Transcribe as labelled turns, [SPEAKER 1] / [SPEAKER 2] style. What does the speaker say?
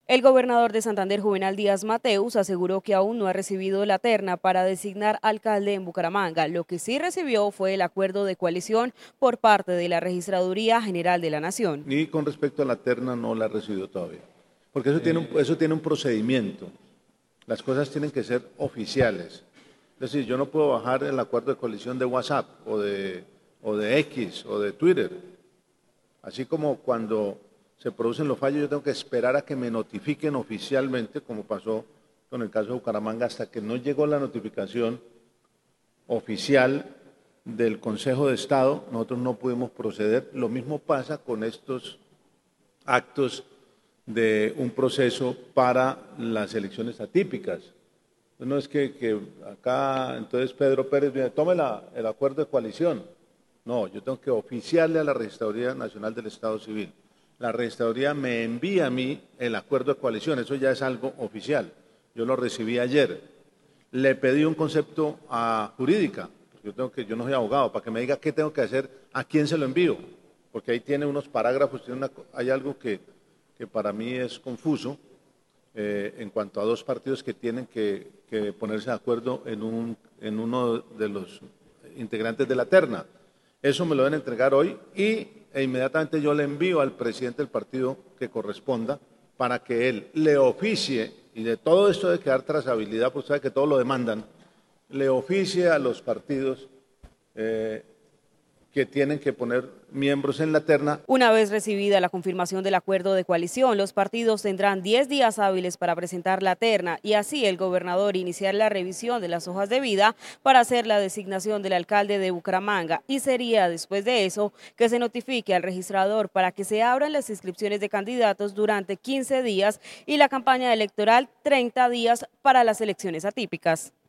[SPEAKER 1] El gobernador de Santander, Juvenal Díaz Mateus, aseguró que aún no ha recibido la terna para designar alcalde en Bucaramanga. Lo que sí recibió fue el acuerdo de coalición por parte de la Registraduría General de la Nación.
[SPEAKER 2] Y con respecto a la terna no la ha recibido todavía, porque eso tiene un procedimiento. Las cosas tienen que ser oficiales. Es decir, yo no puedo bajar el acuerdo de coalición de WhatsApp o de X o de Twitter. Así como cuando se producen los fallos, yo tengo que esperar a que me notifiquen oficialmente, como pasó con el caso de Bucaramanga, hasta que no llegó la notificación oficial del Consejo de Estado, nosotros no pudimos proceder. Lo mismo pasa con estos actos de un proceso para las elecciones atípicas. No es que acá, entonces Pedro Pérez viene, tome el acuerdo de coalición. No, yo tengo que oficiarle a la Registraduría Nacional del Estado Civil. La Registraduría me envía a mí el acuerdo de coalición, eso ya es algo oficial. Yo lo recibí ayer. Le pedí un concepto a jurídica, porque yo no soy abogado, para que me diga qué tengo que hacer, a quién se lo envío, porque ahí tiene unos parágrafos, hay algo que para mí es confuso en cuanto a dos partidos que tienen que ponerse de acuerdo en uno de los integrantes de la terna. Eso me lo deben entregar hoy e inmediatamente yo le envío al presidente del partido que corresponda para que él le oficie, y de todo esto de quedar trazabilidad, pues sabe que todo lo demandan, le oficie a los partidos que tienen que poner miembros en la terna.
[SPEAKER 1] Una vez recibida la confirmación del acuerdo de coalición, los partidos tendrán 10 días hábiles para presentar la terna y así el gobernador iniciar la revisión de las hojas de vida para hacer la designación del alcalde de Bucaramanga, y sería después de eso que se notifique al registrador para que se abran las inscripciones de candidatos durante 15 días y la campaña electoral 30 días para las elecciones atípicas.